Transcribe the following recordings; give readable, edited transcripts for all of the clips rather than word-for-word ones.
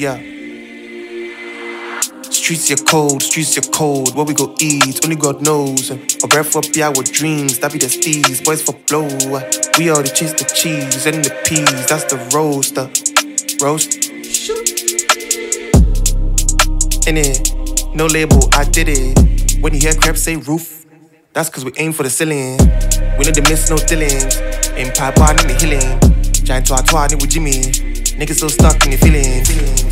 yeah. Streets are cold, what we go eat, only God knows. A breath for be our dreams, that be the steez, boys for blow. We all the chase the cheese and the peas, that's the roast. In it, no label, I did it. When you hear crap say roof, that's cause we aim for the ceiling. We know they miss no dealings. Empire bar in the healing. Giant to with Jimmy. Niggas so stuck in the feelings.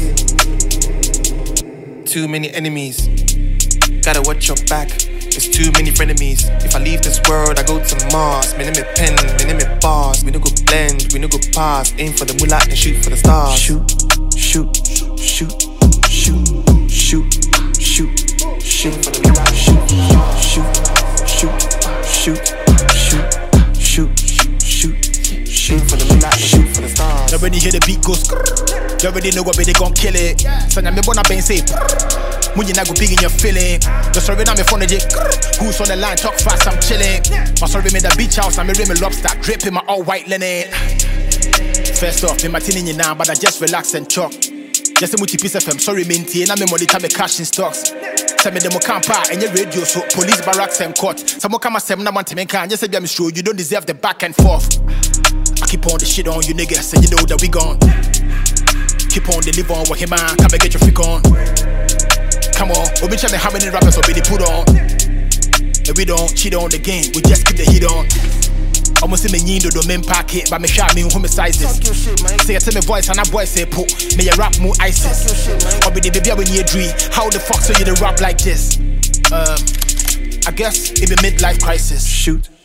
Too many enemies. Gotta watch your back. There's too many frenemies. If I leave this world, I go to Mars. Me name it pen, me name it bars. We no go blend, we no go pass. Aim for the moolah and shoot for the stars. Shoot, shoot, shoot, shoot, shoot, shoot, shoot for the moolah. Shoot, shoot, shoot, shoot, shoot, shoot, shoot, shoot for the moolah and shoot for the stars. You already hear the beat go skrrr. You already know what they gon' kill it. Sanya me bona ben say when you not go big in your feeling. Just sorry now me phone J. Who's on the line? Talk fast, I'm chilling. My sorry me the beach house, I'm a rim lobster, dripping my all white linen. First off, me my tin in now, but I just relax and chalk. Just a multi piece of sorry minty, and I'm a money time cash in stocks. Tell me them camp out and your radio, so police barracks and court. Some come and say I want to make can just say I'm sure you don't deserve the back and forth. I keep on the shit on you niggas, and you know that we gone. Keep on deliver on what him man, come and get your freak on. Come on, we've been trying how many rappers will be they put on. And we don't cheat on the game, we just keep the heat on. Almost in me yindo do men pack it, but me shot me homicides. Say I tell me voice and a boy say put me a rap more ISIS. Or be the baby when you dream. How the fuck so you the rap like this? I guess it be midlife crisis. Shoot.